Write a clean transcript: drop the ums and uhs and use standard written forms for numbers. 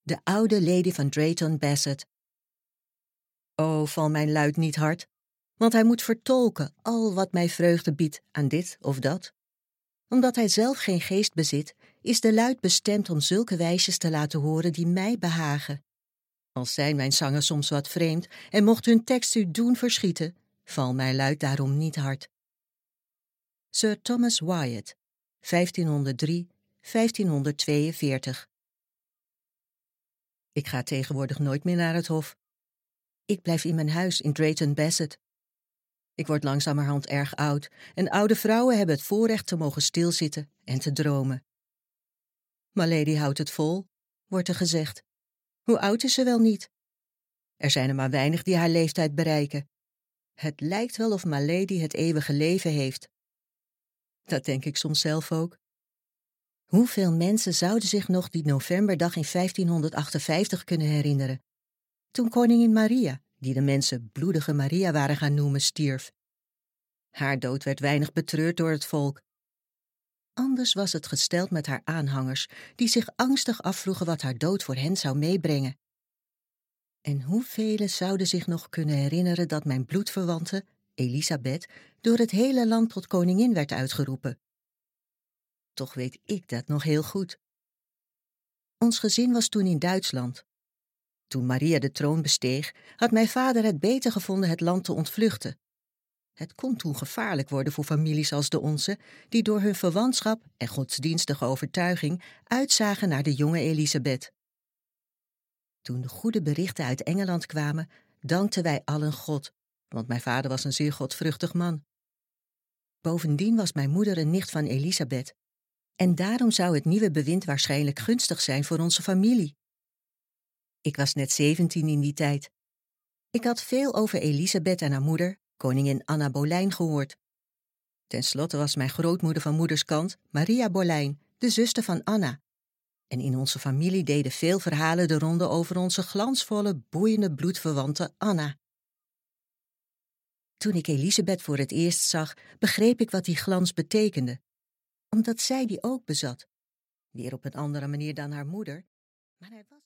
de oude lady van Drayton Bassett. O, val mijn luid niet hard, want hij moet vertolken al wat mij vreugde biedt aan dit of dat. Omdat hij zelf geen geest bezit, is de luid bestemd om zulke wijsjes te laten horen die mij behagen. Al zijn mijn zangen soms wat vreemd en mocht hun tekst u doen verschieten, val mijn luid daarom niet hard. Sir Thomas Wyatt, 1503-1542. Ik ga tegenwoordig nooit meer naar het hof. Ik blijf in mijn huis in Drayton Bassett. Ik word langzamerhand erg oud en oude vrouwen hebben het voorrecht te mogen stilzitten en te dromen. Milady houdt het vol, wordt er gezegd. Hoe oud is ze wel niet? Er zijn er maar weinig die haar leeftijd bereiken. Het lijkt wel of Milady het eeuwige leven heeft. Dat denk ik soms zelf ook. Hoeveel mensen zouden zich nog die novemberdag in 1558 kunnen herinneren? Toen koningin Maria, die de mensen bloedige Maria waren gaan noemen, stierf. Haar dood werd weinig betreurd door het volk. Anders was het gesteld met haar aanhangers, die zich angstig afvroegen wat haar dood voor hen zou meebrengen. En hoeveel zouden zich nog kunnen herinneren dat mijn bloedverwante, Elisabeth, door het hele land tot koningin werd uitgeroepen? Toch weet ik dat nog heel goed. Ons gezin was toen in Duitsland. Toen Maria de troon besteeg, had mijn vader het beter gevonden het land te ontvluchten. Het kon toen gevaarlijk worden voor families als de onze, die door hun verwantschap en godsdienstige overtuiging uitzagen naar de jonge Elisabeth. Toen de goede berichten uit Engeland kwamen, dankten wij allen God, want mijn vader was een zeer godvruchtig man. Bovendien was mijn moeder een nicht van Elisabeth, en daarom zou het nieuwe bewind waarschijnlijk gunstig zijn voor onze familie. Ik was net 17 in die tijd. Ik had veel over Elisabeth en haar moeder, koningin Anna Boleyn, gehoord. Ten slotte was mijn grootmoeder van moeders kant Maria Boleyn, de zuster van Anna. En in onze familie deden veel verhalen de ronde over onze glansvolle, boeiende bloedverwante Anna. Toen ik Elisabeth voor het eerst zag, begreep ik wat die glans betekende. Omdat zij die ook bezat. Weer op een andere manier dan haar moeder, maar hij was